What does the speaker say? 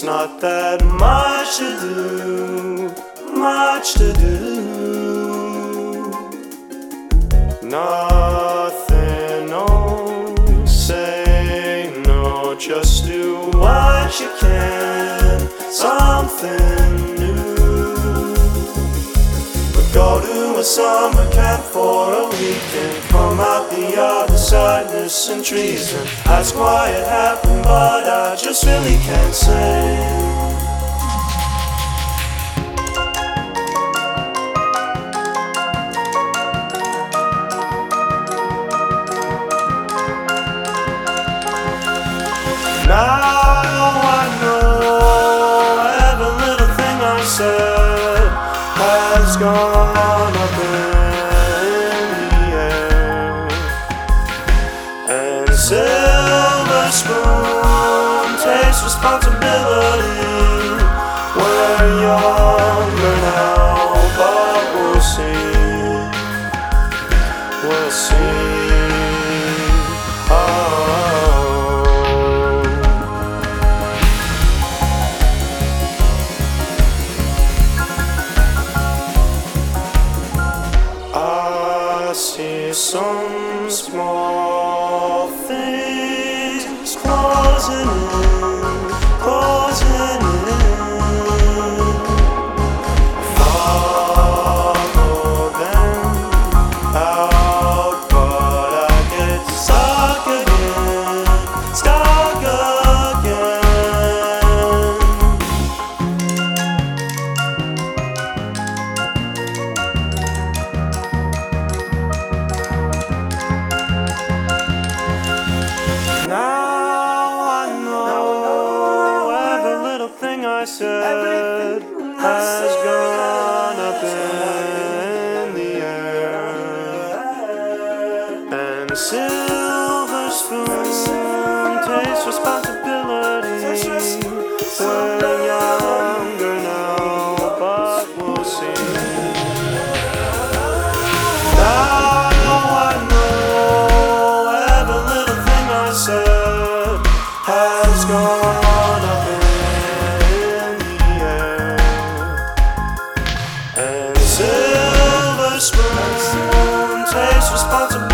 not that much to do, much to do. Nothing, no, say no, just do what you can, something new. But go to a summer camp for a weekend, come out the other side, listen trees and ask why it happened, but I just really can't say. Now I know every little thing I said has gone up in the air, and silver spoon takes responsibility. We're younger now, but we'll see, we'll see. I see some small things closing in, closing in. Follow them out, but I get stuck again, stuck again. Now I know every little thing I said has gone up in the air, and a silver spoon takes responsibility. We're younger now, but we'll see. Has gone up in the air, and silver spoon takes responsibility.